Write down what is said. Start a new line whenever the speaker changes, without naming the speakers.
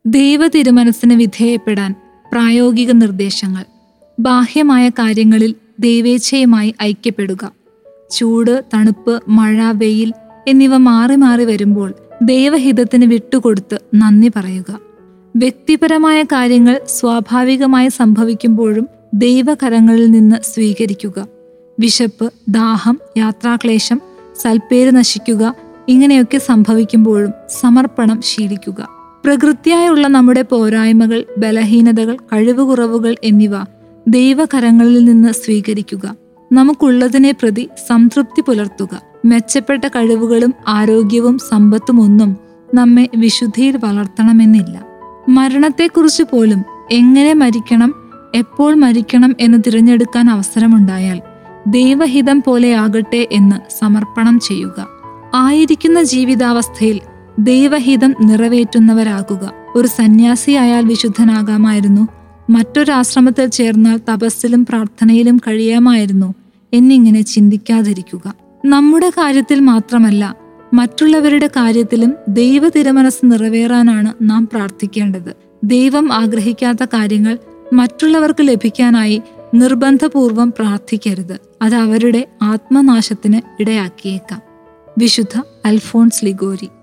ദൈവ തിരുമനസ്സിന് വിധേയപ്പെടാൻ പ്രായോഗിക നിർദ്ദേശങ്ങൾ. ബാഹ്യമായ കാര്യങ്ങളിൽ ദൈവേച്ഛയുമായി ഐക്യപ്പെടുക. ചൂട്, തണുപ്പ്, മഴ, വെയിൽ എന്നിവ മാറി മാറി വരുമ്പോൾ ദൈവഹിതത്തിന് വിട്ടുകൊടുത്ത് നന്ദി പറയുക. വ്യക്തിപരമായ കാര്യങ്ങൾ സ്വാഭാവികമായി സംഭവിക്കുമ്പോഴും ദൈവകരങ്ങളിൽ നിന്ന് സ്വീകരിക്കുക. വിശപ്പ്, ദാഹം, യാത്രാക്ലേശം, സൽപ്പേര് നശിക്കുക ഇങ്ങനെയൊക്കെ സംഭവിക്കുമ്പോഴും സമർപ്പണം ശീലിക്കുക. പ്രകൃത്യായുള്ള നമ്മുടെ പോരായ്മകൾ, ബലഹീനതകൾ, കഴിവുകുറവുകൾ എന്നിവ ദൈവകരങ്ങളിൽ നിന്ന് സ്വീകരിക്കുക. നമുക്കുള്ളതിനെ പ്രതി സംതൃപ്തി പുലർത്തുക. മെച്ചപ്പെട്ട കഴിവുകളും ആരോഗ്യവും സമ്പത്തും ഒന്നും നമ്മെ വിശുദ്ധിയിൽ വളർത്തണമെന്നില്ല. മരണത്തെക്കുറിച്ച് പോലും എങ്ങനെ മരിക്കണം, എപ്പോൾ മരിക്കണം എന്ന് തിരഞ്ഞെടുക്കാൻ അവസരമുണ്ടായാൽ ദൈവഹിതം പോലെയാകട്ടെ എന്ന് സമർപ്പണം ചെയ്യുക. ആയിരിക്കുന്ന ജീവിതാവസ്ഥയിൽ ദൈവഹിതം നിറവേറ്റുന്നവരാകുക. ഒരു സന്യാസിയായാൽ വിശുദ്ധനാകാമായിരുന്നു, മറ്റൊരാശ്രമത്തിൽ ചേർന്നാൽ തപസ്സിലും പ്രാർത്ഥനയിലും കഴിയാമായിരുന്നു എന്നിങ്ങനെ ചിന്തിക്കാതിരിക്കുക. നമ്മുടെ കാര്യത്തിൽ മാത്രമല്ല, മറ്റുള്ളവരുടെ കാര്യത്തിലും ദൈവ തിരുമനസ് നിറവേറാനാണ് നാം പ്രാർത്ഥിക്കേണ്ടത്. ദൈവം ആഗ്രഹിക്കാത്ത കാര്യങ്ങൾ മറ്റുള്ളവർക്ക് ലഭിക്കാനായി നിർബന്ധപൂർവം പ്രാർത്ഥിക്കരുത്. അത് അവരുടെ ആത്മനാശത്തിന് ഇടയാക്കിയേക്കാം. വിശുദ്ധ അൽഫോൺസ് ലിഗോരി.